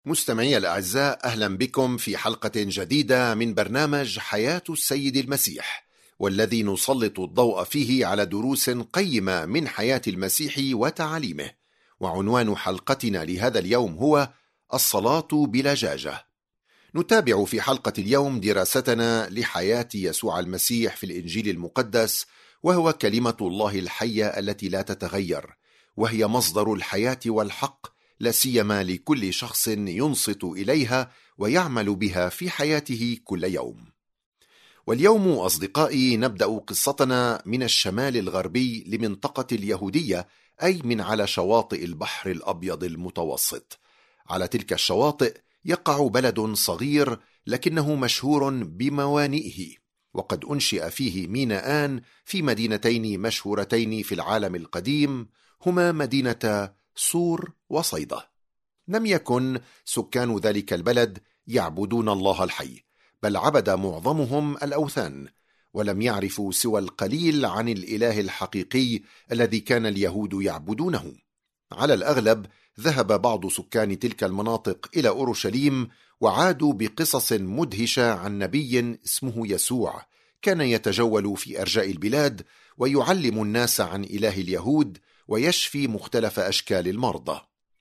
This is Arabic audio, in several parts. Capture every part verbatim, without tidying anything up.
مستمعي الأعزاء، أهلا بكم في حلقة جديدة من برنامج حياة السيد المسيح، والذي نسلط الضوء فيه على دروس قيمة من حياة المسيح وتعاليمه. وعنوان حلقتنا لهذا اليوم هو الصلاة بلجاجة. نتابع في حلقة اليوم دراستنا لحياة يسوع المسيح في الإنجيل المقدس، وهو كلمة الله الحية التي لا تتغير، وهي مصدر الحياة والحق، لا سيما لكل شخص ينصت إليها ويعمل بها في حياته كل يوم. واليوم أصدقائي نبدأ قصتنا من الشمال الغربي لمنطقة اليهودية، أي من على شواطئ البحر الأبيض المتوسط. على تلك الشواطئ يقع بلد صغير لكنه مشهور بموانئه، وقد أنشئ فيه ميناءان في مدينتين مشهورتين في العالم القديم، هما مدينة صور وصيدا. لم يكن سكان ذلك البلد يعبدون الله الحي، بل عبد معظمهم الأوثان، ولم يعرفوا سوى القليل عن الإله الحقيقي الذي كان اليهود يعبدونه. على الأغلب ذهب بعض سكان تلك المناطق إلى أورشليم وعادوا بقصص مدهشة عن نبي اسمه يسوع، كان يتجول في أرجاء البلاد ويعلم الناس عن إله اليهود ويشفي مختلف أشكال المرضى.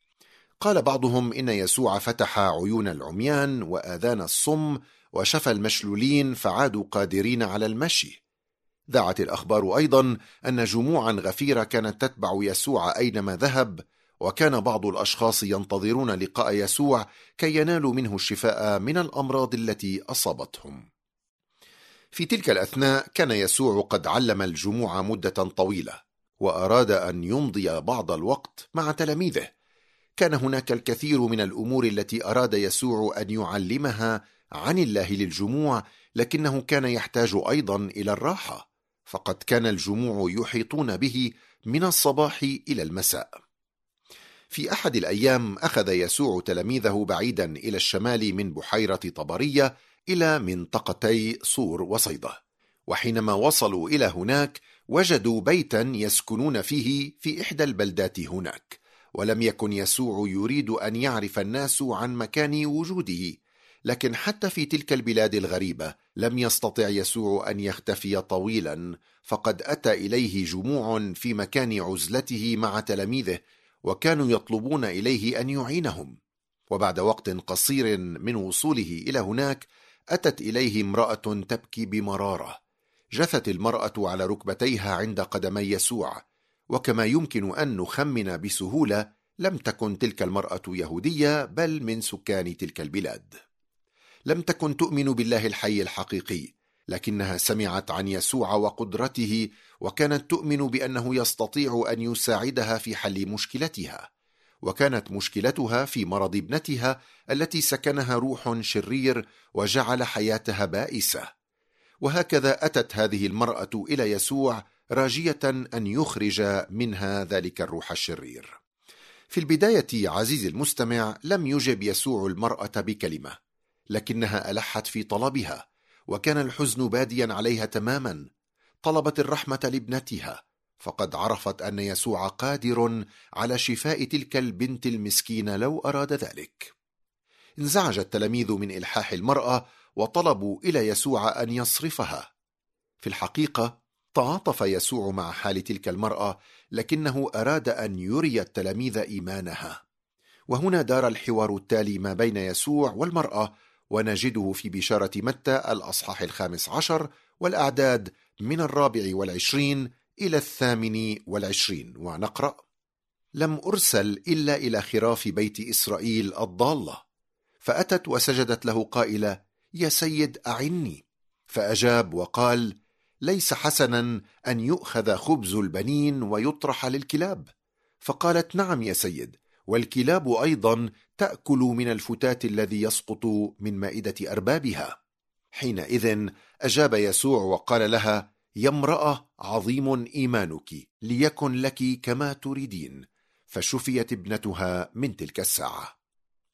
قال بعضهم إن يسوع فتح عيون العميان وآذان الصم وشفى المشلولين فعادوا قادرين على المشي. ذاعت الأخبار أيضا أن جموعا غفيرة كانت تتبع يسوع أينما ذهب، وكان بعض الأشخاص ينتظرون لقاء يسوع كي ينالوا منه الشفاء من الأمراض التي أصابتهم. في تلك الأثناء كان يسوع قد علم الجموع مدة طويلة، وأراد أن يمضي بعض الوقت مع تلاميذه. كان هناك الكثير من الأمور التي أراد يسوع أن يعلمها عن الله للجموع، لكنه كان يحتاج أيضا إلى الراحة، فقد كان الجموع يحيطون به من الصباح إلى المساء. في أحد الأيام أخذ يسوع تلاميذه بعيدا إلى الشمال من بحيرة طبرية إلى منطقتي صور وصيدا، وحينما وصلوا إلى هناك وجدوا بيتا يسكنون فيه في إحدى البلدات هناك، ولم يكن يسوع يريد أن يعرف الناس عن مكان وجوده. لكن حتى في تلك البلاد الغريبة لم يستطع يسوع أن يختفي طويلا، فقد أتى إليه جموع في مكان عزلته مع تلاميذه، وكانوا يطلبون إليه أن يعينهم. وبعد وقت قصير من وصوله إلى هناك أتت إليه امرأة تبكي بمرارة. جثت المرأة على ركبتيها عند قدمي يسوع، وكما يمكن أن نخمن بسهولة لم تكن تلك المرأة يهودية، بل من سكان تلك البلاد. لم تكن تؤمن بالله الحي الحقيقي، لكنها سمعت عن يسوع وقدرته، وكانت تؤمن بأنه يستطيع أن يساعدها في حل مشكلتها. وكانت مشكلتها في مرض ابنتها التي سكنها روح شرير وجعل حياتها بائسة. وهكذا أتت هذه المرأة إلى يسوع راجية أن يخرج منها ذلك الروح الشرير. في البداية عزيزي المستمع لم يجب يسوع المرأة بكلمة، لكنها ألحت في طلبها، وكان الحزن باديا عليها تماما. طلبت الرحمة لابنتها، فقد عرفت أن يسوع قادر على شفاء تلك البنت المسكينة لو أراد ذلك. انزعج التلاميذ من إلحاح المرأة وطلبوا إلى يسوع أن يصرفها. في الحقيقة تعاطف يسوع مع حال تلك المرأة، لكنه أراد أن يري التلاميذ إيمانها. وهنا دار الحوار التالي ما بين يسوع والمرأة، ونجده في بشارة متى الأصحاح الخامس عشر والأعداد من الرابع والعشرين إلى الثامن والعشرين، ونقرأ: لم أرسل إلا إلى خراف بيت إسرائيل الضالة. فأتت وسجدت له قائلة: يا سيد أعني. فأجاب وقال: ليس حسنا أن يؤخذ خبز البنين ويطرح للكلاب. فقالت: نعم يا سيد، والكلاب أيضا تأكل من الفتات الذي يسقط من مائدة أربابها. حينئذ أجاب يسوع وقال لها: يا امرأة، عظيم إيمانك، ليكن لك كما تريدين. فشفيت ابنتها من تلك الساعة.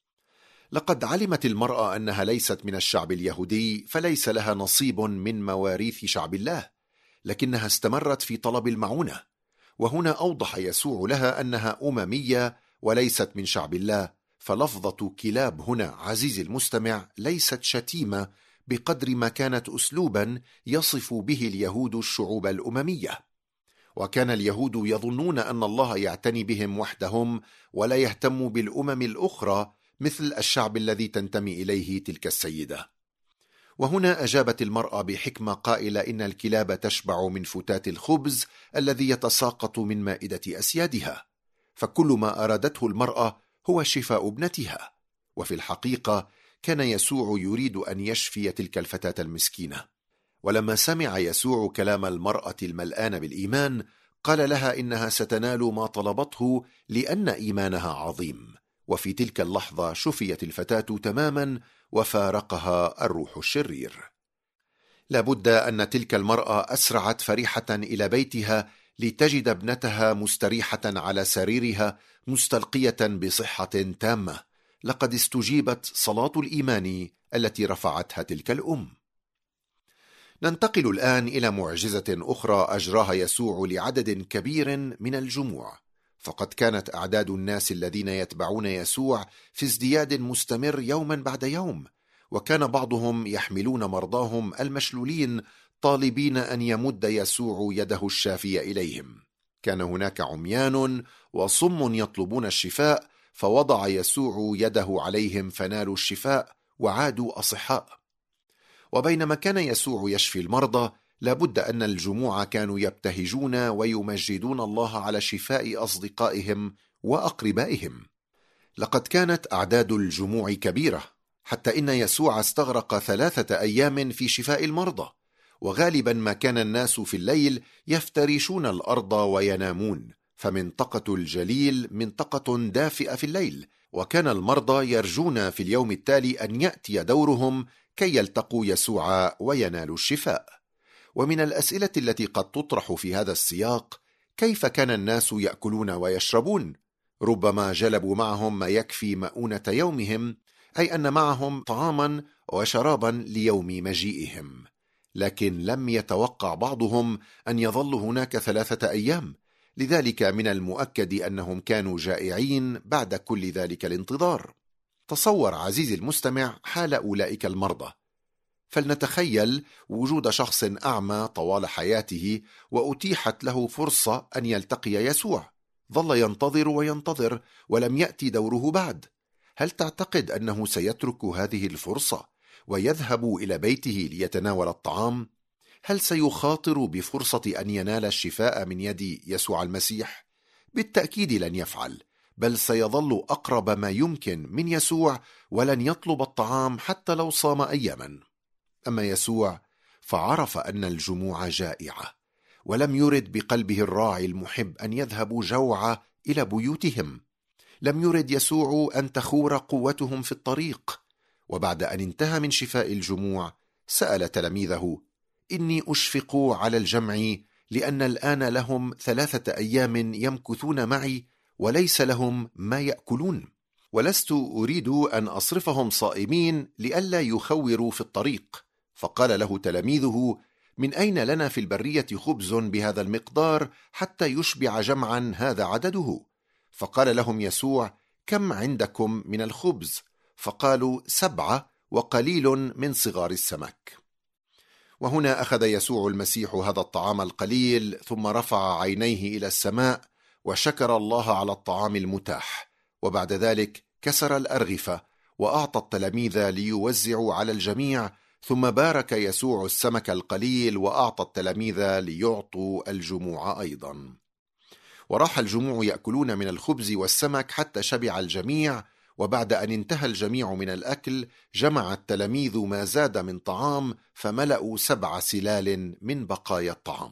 لقد علمت المرأة أنها ليست من الشعب اليهودي، فليس لها نصيب من مواريث شعب الله، لكنها استمرت في طلب المعونة. وهنا أوضح يسوع لها أنها أممية وليست من شعب الله، فلفظة كلاب هنا عزيزي المستمع ليست شتيمة بقدر ما كانت أسلوبا يصف به اليهود الشعوب الأممية. وكان اليهود يظنون أن الله يعتني بهم وحدهم ولا يهتم بالأمم الأخرى مثل الشعب الذي تنتمي إليه تلك السيدة. وهنا أجابت المرأة بحكمة قائلة إن الكلاب تشبع من فتات الخبز الذي يتساقط من مائدة أسيادها، فكل ما أرادته المرأة هو شفاء ابنتها. وفي الحقيقة كان يسوع يريد أن يشفي تلك الفتاة المسكينة. ولما سمع يسوع كلام المرأة الملآنة بالإيمان قال لها إنها ستنال ما طلبته لأن إيمانها عظيم. وفي تلك اللحظة شفيت الفتاة تماما وفارقها الروح الشرير. لابد أن تلك المرأة أسرعت فرحة إلى بيتها لتجد ابنتها مستريحة على سريرها مستلقية بصحة تامة. لقد استجيبت صلاة الإيمان التي رفعتها تلك الأم. ننتقل الآن إلى معجزة أخرى أجراها يسوع لعدد كبير من الجموع. فقد كانت أعداد الناس الذين يتبعون يسوع في ازدياد مستمر يوما بعد يوم، وكان بعضهم يحملون مرضاهم المشلولين طالبين أن يمد يسوع يده الشافية إليهم. كان هناك عميان وصم يطلبون الشفاء، فوضع يسوع يده عليهم فنالوا الشفاء وعادوا أصحاء. وبينما كان يسوع يشفي المرضى لابد أن الجموع كانوا يبتهجون ويمجدون الله على شفاء أصدقائهم وأقربائهم. لقد كانت أعداد الجموع كبيرة حتى إن يسوع استغرق ثلاثة أيام في شفاء المرضى، وغالبا ما كان الناس في الليل يفترشون الأرض وينامون، فمنطقة الجليل منطقة دافئة في الليل، وكان المرضى يرجون في اليوم التالي أن يأتي دورهم كي يلتقوا يسوع وينالوا الشفاء. ومن الأسئلة التي قد تطرح في هذا السياق: كيف كان الناس يأكلون ويشربون؟ ربما جلبوا معهم ما يكفي مؤونة يومهم، أي أن معهم طعاما وشرابا ليوم مجيئهم، لكن لم يتوقع بعضهم أن يظلوا هناك ثلاثة أيام، لذلك من المؤكد أنهم كانوا جائعين بعد كل ذلك الانتظار. تصور عزيزي المستمع حال أولئك المرضى. فلنتخيل وجود شخص أعمى طوال حياته وأتيحت له فرصة أن يلتقي يسوع، ظل ينتظر وينتظر ولم يأتي دوره بعد. هل تعتقد أنه سيترك هذه الفرصة ويذهب إلى بيته ليتناول الطعام؟ هل سيخاطر بفرصة أن ينال الشفاء من يد يسوع المسيح؟ بالتأكيد لن يفعل، بل سيظل أقرب ما يمكن من يسوع ولن يطلب الطعام حتى لو صام أياما. أما يسوع فعرف أن الجموع جائعة، ولم يرد بقلبه الراعي المحب أن يذهبوا جوعى إلى بيوتهم. لم يرد يسوع أن تخور قوتهم في الطريق. وبعد أن انتهى من شفاء الجموع سأل تلاميذه: إني أشفق على الجمع، لأن الآن لهم ثلاثة أيام يمكثون معي وليس لهم ما يأكلون، ولست أريد أن أصرفهم صائمين لئلا يخوروا في الطريق. فقال له تلاميذه: من أين لنا في البرية خبز بهذا المقدار حتى يشبع جمعا هذا عدده؟ فقال لهم يسوع: كم عندكم من الخبز؟ فقالوا: سبعة، وقليل من صغار السمك. وهنا أخذ يسوع المسيح هذا الطعام القليل، ثم رفع عينيه إلى السماء وشكر الله على الطعام المتاح، وبعد ذلك كسر الأرغفة وأعطى التلاميذ ليوزعوا على الجميع، ثم بارك يسوع السمك القليل وأعطى التلاميذ ليعطوا الجموع أيضا. وراح الجموع يأكلون من الخبز والسمك حتى شبع الجميع، وبعد أن انتهى الجميع من الأكل جمع التلاميذ ما زاد من طعام فملأوا سبع سلال من بقايا الطعام.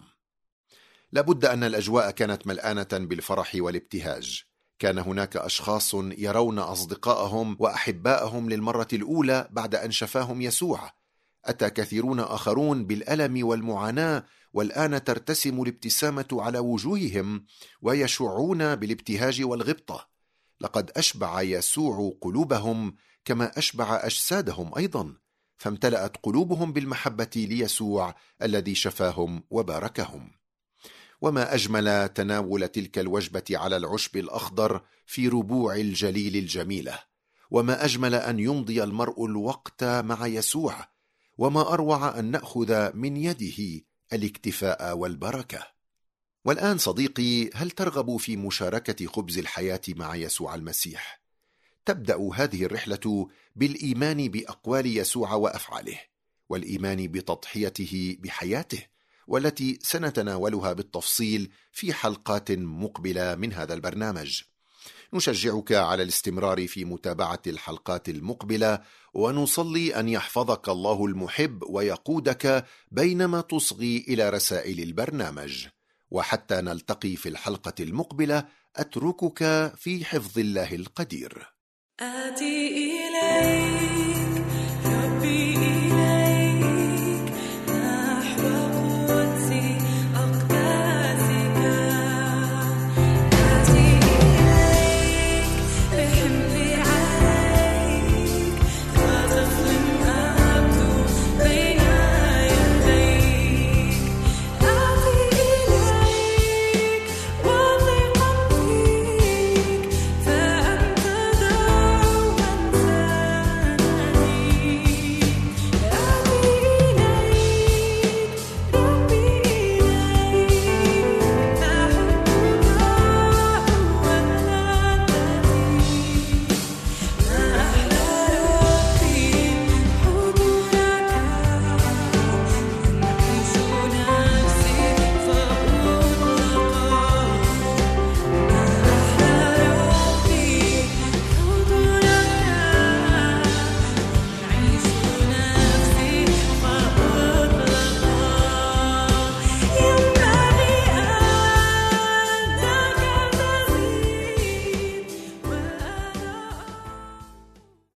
لابد أن الأجواء كانت ملآنة بالفرح والابتهاج. كان هناك أشخاص يرون أصدقائهم وأحبائهم للمرة الأولى بعد أن شفاهم يسوع. أتى كثيرون آخرون بالألم والمعاناة، والآن ترتسم الابتسامة على وجوههم ويشعون بالابتهاج والغبطة. لقد أشبع يسوع قلوبهم كما أشبع أجسادهم أيضا، فامتلأت قلوبهم بالمحبة ليسوع الذي شفاهم وباركهم. وما أجمل تناول تلك الوجبة على العشب الأخضر في ربوع الجليل الجميلة، وما أجمل أن يمضي المرء الوقت مع يسوع، وما أروع أن نأخذ من يده الاكتفاء والبركة. والآن صديقي، هل ترغب في مشاركة خبز الحياة مع يسوع المسيح؟ تبدأ هذه الرحلة بالإيمان بأقوال يسوع وأفعاله، والإيمان بتضحيته بحياته، والتي سنتناولها بالتفصيل في حلقات مقبلة من هذا البرنامج. نشجعك على الاستمرار في متابعة الحلقات المقبلة، ونصلي أن يحفظك الله المحب ويقودك بينما تصغي إلى رسائل البرنامج. وحتى نلتقي في الحلقة المقبلة، أتركك في حفظ الله القدير. آتي